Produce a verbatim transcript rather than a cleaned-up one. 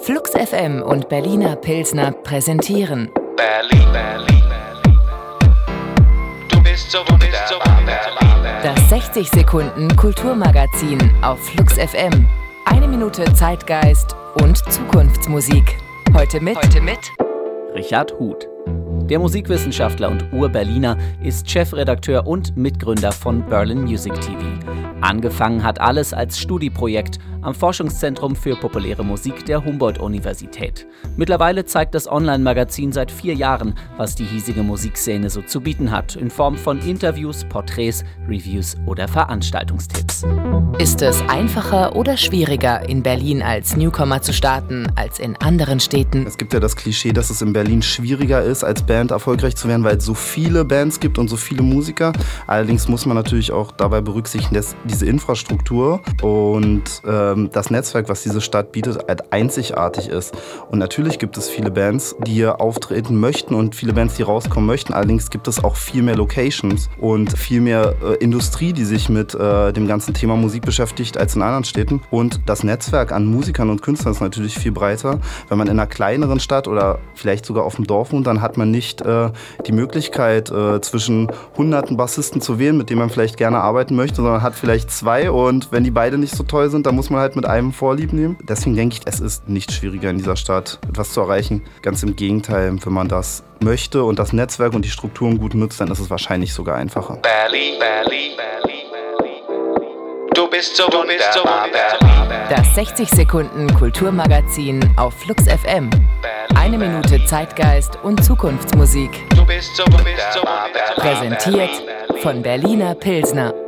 Flux F M und Berliner Pilsner präsentieren Berlin, Berlin, Berlin. Du bist so wunderbar, Berlin. Das sechzig Sekunden Kulturmagazin auf Flux F M. Eine Minute Zeitgeist und Zukunftsmusik. Heute mit, Heute mit Richard Huth. Der Musikwissenschaftler und Ur-Berliner ist Chefredakteur und Mitgründer von Berlin Music T V. Angefangen hat alles als Studieprojekt am Forschungszentrum für populäre Musik der Humboldt-Universität. Mittlerweile zeigt das Online-Magazin seit vier Jahren, was die hiesige Musikszene so zu bieten hat, in Form von Interviews, Porträts, Reviews oder Veranstaltungstipps. Ist es einfacher oder schwieriger, in Berlin als Newcomer zu starten, als in anderen Städten? Es gibt ja das Klischee, dass es in Berlin schwieriger ist, als Band erfolgreich zu werden, weil es so viele Bands gibt und so viele Musiker. Allerdings muss man natürlich auch dabei berücksichtigen, dass diese Infrastruktur und ähm, das Netzwerk, was diese Stadt bietet, halt einzigartig ist. Und natürlich gibt es viele Bands, die hier auftreten möchten und viele Bands, die rauskommen möchten. Allerdings gibt es auch viel mehr Locations und viel mehr äh, Industrie, die sich mit äh, dem ganzen Thema Musik beschäftigt als in anderen Städten. Und das Netzwerk an Musikern und Künstlern ist natürlich viel breiter. Wenn man in einer kleineren Stadt oder vielleicht sogar auf dem Dorf wohnt, dann hat man nicht äh, die Möglichkeit, äh, zwischen hunderten Bassisten zu wählen, mit denen man vielleicht gerne arbeiten möchte, sondern hat vielleicht zwei, und wenn die beide nicht so toll sind, dann muss man halt mit einem Vorlieb nehmen. Deswegen denke ich, es ist nicht schwieriger in dieser Stadt etwas zu erreichen. Ganz im Gegenteil, wenn man das möchte und das Netzwerk und die Strukturen gut nutzt, dann ist es wahrscheinlich sogar einfacher. Berlin, Berlin, Berlin, Berlin. Du bist so wunderbar, Berlin. Das sechzig Sekunden Kulturmagazin auf Flux F M. Eine Minute Zeitgeist und Zukunftsmusik. Du bist so wunderbar, Berlin. Präsentiert von Berliner Pilsner.